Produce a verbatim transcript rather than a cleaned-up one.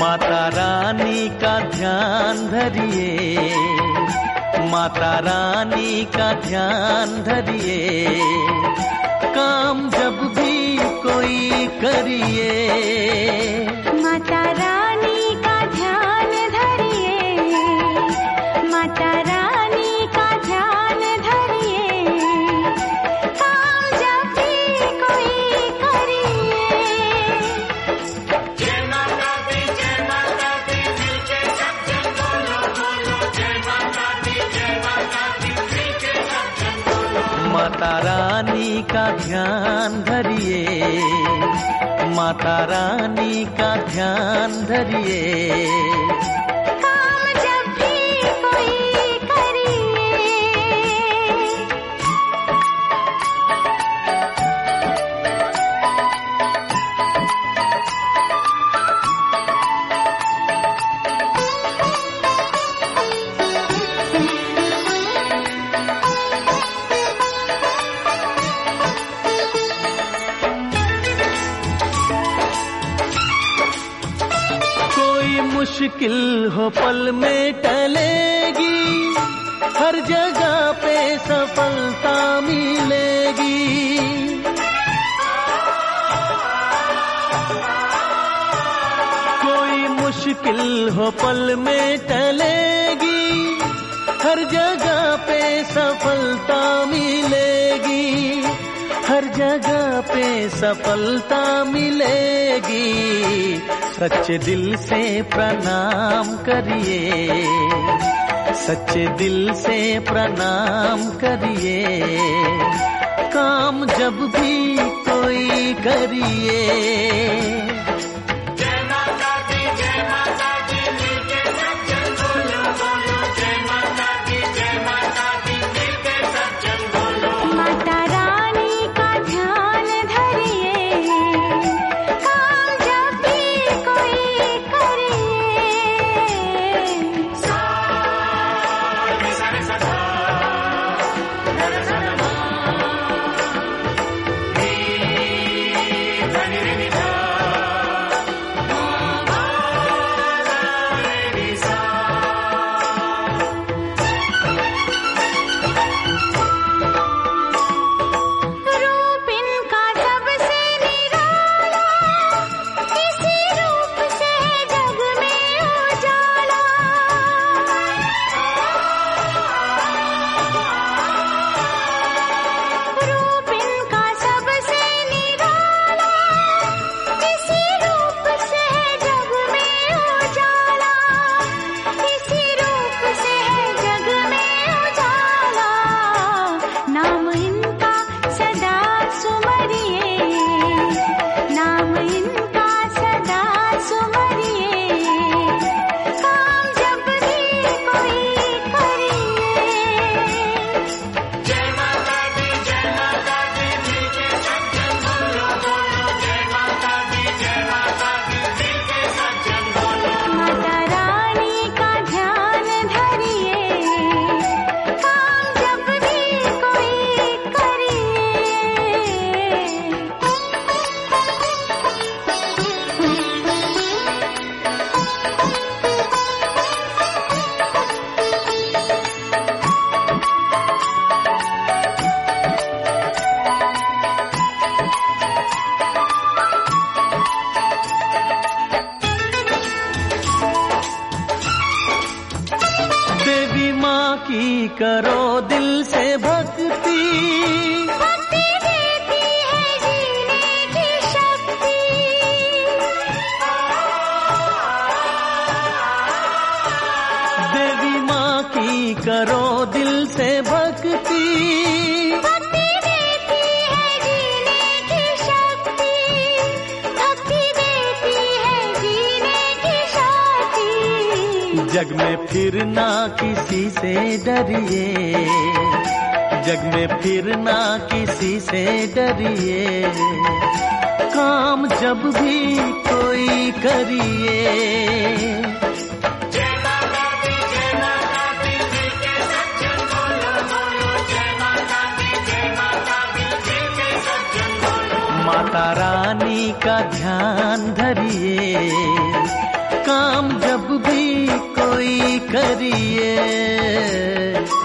माता रानी का ध्यान धरिए, माता रानी का ध्यान धरिए, काम जब भी कोई करिए। माता रानी का ध्यान धरिए, माता रानी का ध्यान धरिए, काम जब भी कोई करिए। जय माता दी, जय माता दी, मिलके सब जन बोलो बोलो, जय माता दी, जय माता दी, मिलके सब जन बोलो। माता रानी का ध्यान धरिए, माता रानी का ध्यान धरिए, काम जब भी कोई करिए। मुश्किल हो पल में टलेगी, हर जगह पे सफलता मिलेगी। कोई मुश्किल हो पल में टलेगी, हर जगह पे सफलता मिलेगी, हर जगह पे सफलता मिलेगी। सच्चे दिल से प्रणाम करिए, सच्चे दिल से प्रणाम करिए, काम जब भी कोई करिए। जय माता दी, जय माता दी, मिलके सब जन बोलो बोलो, जय माता दी, जय माता दी, मिलके सब जन बोलो। माता रानी का ध्यान धरिए, काम जब भी कोई करिए। रूप इनका सबसे निराला, इसी रूप से जग में उजाला। रूप इनका सबसे निराला, इसी रूप से जग में उजाला, इसी रूप से जग में उजाला। नाम इनका सदा सुमरिए, नाम इनका सदा सुमरिए, काम जब भी कोई करिए। जय माता दी, जय माता दी, मिलके सब जन बोलो बोलो, जय माता दी, जय माता दी, मिलके सब जन बोलो। माता रानी का ध्यान धरिए, काम जब भी कोई करिए। देवी माँ की करो दिल से भक्ति, भक्ति देती है जीने की शक्ति। देवी माँ की करो दिल से भक्ति, भक्ति देती है जीने की शक्ति, भक्ति देती है जीने की शक्ति। जग में फिर ना किसी से डरिए, जग में फिर ना किसी से डरिए, काम जब भी कोई करिए। जय माता दी, जय माता दी, मिलके सब जन बोलो बोलो, जय माता दी, जय माता दी, मिलके सब जन बोलो। माता रानी का ध्यान धरिए, काम जब भी कोई करिए,